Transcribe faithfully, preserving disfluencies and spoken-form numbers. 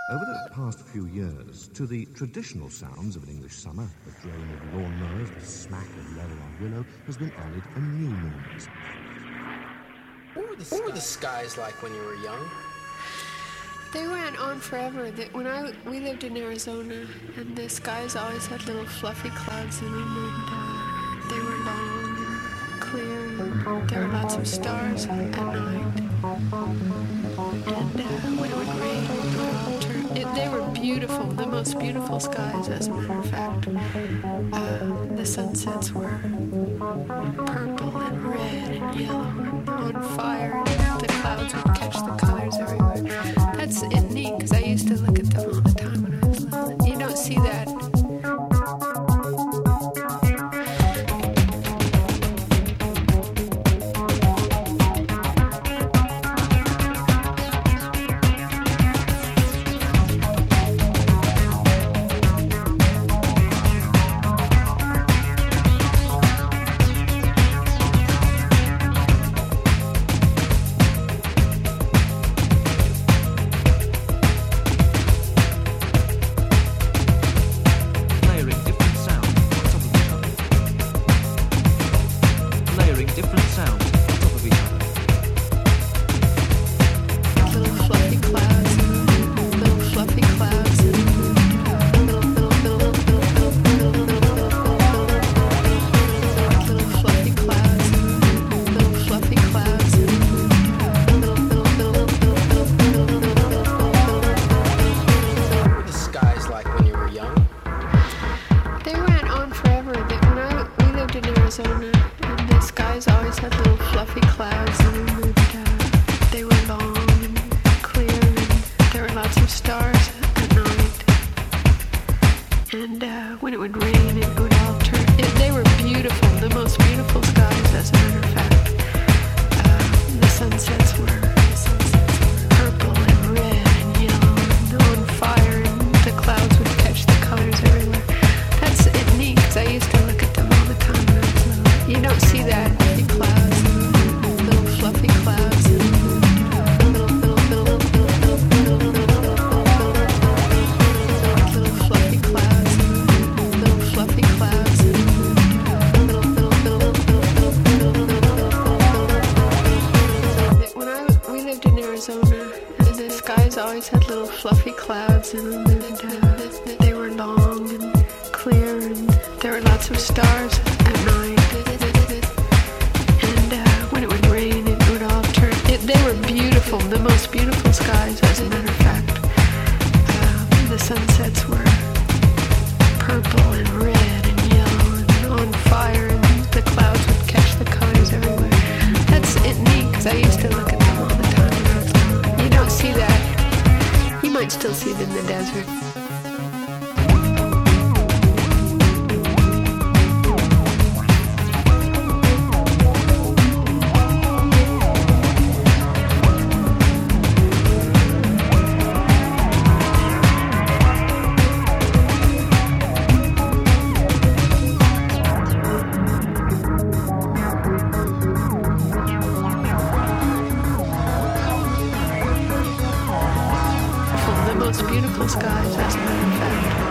Over the past few years, to the traditional sounds of an English summer, the drone of lawnmowers, the smack of leather on willow, has been added a new noise. What were, the, what were the skies like when you were young? They went on forever. They, when I we lived in Arizona, and the skies always had little fluffy clouds in them, and uh, they were long and clear, and there were lots of stars at night. And uh, when it would rain, it would all turn. It, they were beautiful, the most beautiful skies, as a matter of fact. Uh, the sunsets were purple and red and yellow and on fire, and the clouds would catch the colors everywhere. That's it neat, because I used to look at them all the time when I was little. You don't see that. And the skies always had little fluffy clouds in them, and uh, they were long and clear, and there were lots of stars at night. And uh, when it would rain, it would all turn. It, they were beautiful, the most beautiful skies, as a matter of fact. Uh, the sunsets were purple and red and yellow and on fire, and the clouds would catch the colors everywhere. That's it neat, because I used to look at them all the time when I was little. You don't see that in clouds, little fluffy clouds, and little, little, little, little, little, little fluffy clouds, little fluffy clouds, and little, little, little, little. When I we lived in Arizona, and the skies always had little fluffy clouds in them, and uh, they were long and clear, and there were lots of stars at night. And uh, when it would rain, it would all turn. It, they were beautiful, the most beautiful skies, as a matter of fact. Uh, the sunsets were purple and red and yellow and on fire, and the clouds would catch the colors everywhere. That's it neat, because I used to look at them all the time when I was little. You don't see that. You might still see them in the desert. Beautiful skies, as a matter of fact.